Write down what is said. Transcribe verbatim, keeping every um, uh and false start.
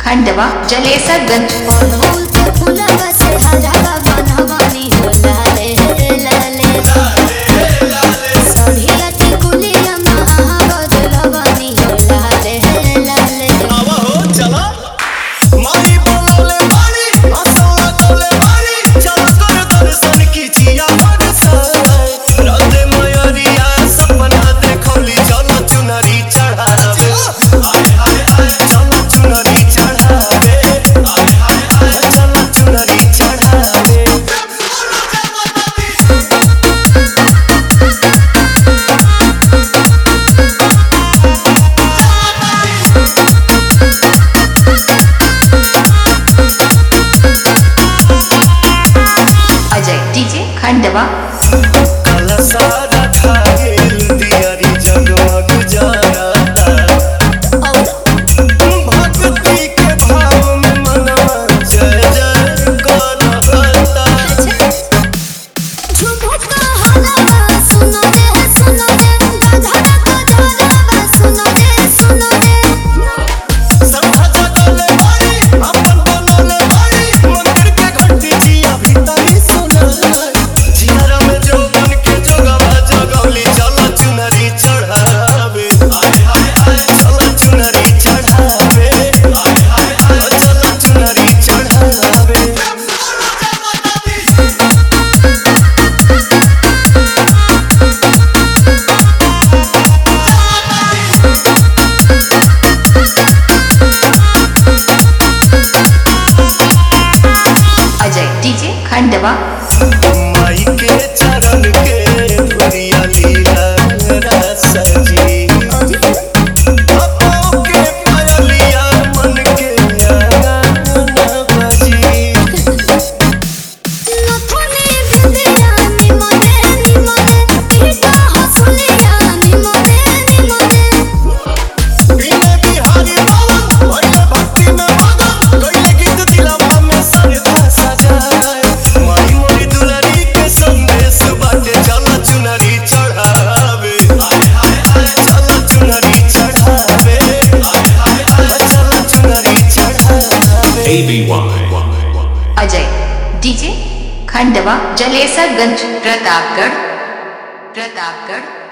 Khandwa Jalesarganj. Ajay DJ Khandwa. काला सारा खाएल दियारी जगमग जाता, भक्ति के भाव में मनवा जय जय करता। झुमुका हलवा सुनो रे सुनो रे, गाधा का जोरवा सुनो रे सुनो रे। संभा जगले बाड़ी अपन बनले बाड़ी, मंदिर के घंटी जिया भीतर सुना। जियारा में जो बन के जोगवा जगौली, चला चुनरी चढ़ावे। हाय हाय हाय चला चुनरी चढ़ावे। हाय हाय हाय चला चुनरी चढ़ावे। अजय डीजे खंडवा। माई के चरण के धुरिया लीला रस जी, बापों के पायलिया मन के आंगन बजी। नथुनी बिंदिया निमने निमने, पीठा हसुलिया निमने निमने। बिने बिहारी बाबा भइले भक्ति में मगन, गइले गीत दिलवा में सरधा सजाए। माई मोरी दुलारी के संदेश बाटे, चला चुनरी चढ़ावे। हाय हाय हाय चला चुनरी चढ़ावे। हाय हाय हाय चला चुनरी चढ़ावे। A B Y Ajay DJ Khandwa Jalesarganj Pratapgarh Pratapgarh.